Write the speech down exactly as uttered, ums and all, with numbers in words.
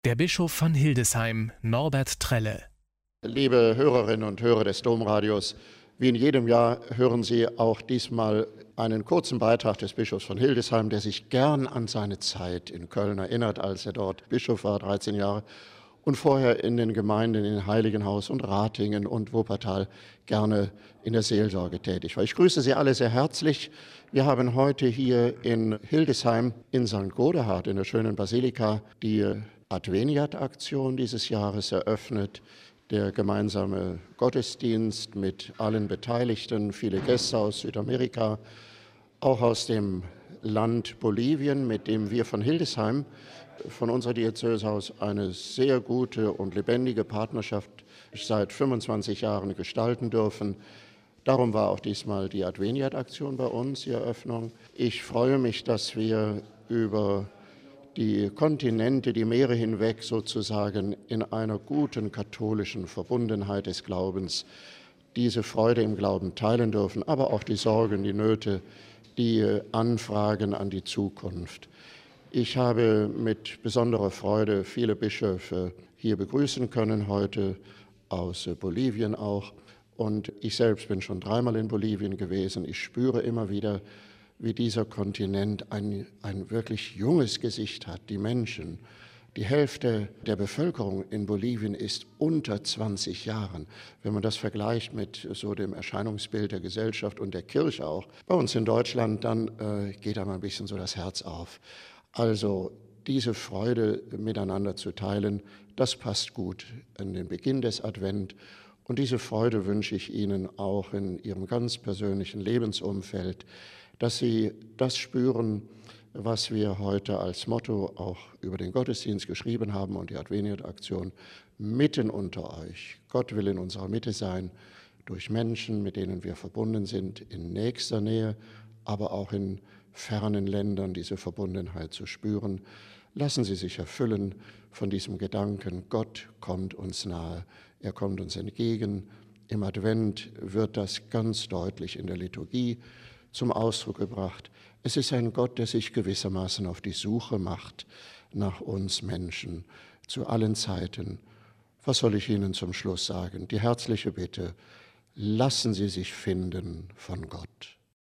Der Bischof von Hildesheim, Norbert Trelle. Liebe Hörerinnen und Hörer des Domradios, wie in jedem Jahr hören Sie auch diesmal einen kurzen Beitrag des Bischofs von Hildesheim, der sich gern an seine Zeit in Köln erinnert, als er dort Bischof war, dreizehn Jahre, und vorher in den Gemeinden in Heiligenhaus und Ratingen und Wuppertal gerne in der Seelsorge tätig war. Ich grüße Sie alle sehr herzlich. Wir haben heute hier in Hildesheim in Sankt Godehard in der schönen Basilika die Adveniat-Aktion dieses Jahres eröffnet. Der gemeinsame Gottesdienst mit allen Beteiligten, viele Gäste aus Südamerika, auch aus dem Land Bolivien, mit dem wir von Hildesheim, von unserer Diözese aus, eine sehr gute und lebendige Partnerschaft seit fünfundzwanzig Jahren gestalten dürfen. Darum war auch diesmal die Adveniat-Aktion bei uns, die Eröffnung. Ich freue mich, dass wir über die Kontinente, die Meere hinweg sozusagen in einer guten katholischen Verbundenheit des Glaubens diese Freude im Glauben teilen dürfen, aber auch die Sorgen, die Nöte, die Anfragen an die Zukunft. Ich habe mit besonderer Freude viele Bischöfe hier begrüßen können, heute aus Bolivien auch. Und ich selbst bin schon dreimal in Bolivien gewesen. Ich spüre immer wieder, wie dieser Kontinent ein, ein wirklich junges Gesicht hat. Die Menschen, die Hälfte der Bevölkerung in Bolivien ist unter zwanzig Jahren. Wenn man das vergleicht mit so dem Erscheinungsbild der Gesellschaft und der Kirche auch, bei uns in Deutschland, dann äh, geht einem ein bisschen so das Herz auf. Also diese Freude miteinander zu teilen, das passt gut an den Beginn des Advent. Und diese Freude wünsche ich Ihnen auch in Ihrem ganz persönlichen Lebensumfeld, dass Sie das spüren, was wir heute als Motto auch über den Gottesdienst geschrieben haben und die Adveniat-Aktion, mitten unter euch. Gott will in unserer Mitte sein, durch Menschen, mit denen wir verbunden sind, in nächster Nähe, aber auch in fernen Ländern diese Verbundenheit zu spüren. Lassen Sie sich erfüllen von diesem Gedanken, Gott kommt uns nahe, er kommt uns entgegen. Im Advent wird das ganz deutlich in der Liturgie zum Ausdruck gebracht. Es ist ein Gott, der sich gewissermaßen auf die Suche macht nach uns Menschen zu allen Zeiten. Was soll ich Ihnen zum Schluss sagen? Die herzliche Bitte, lassen Sie sich finden von Gott.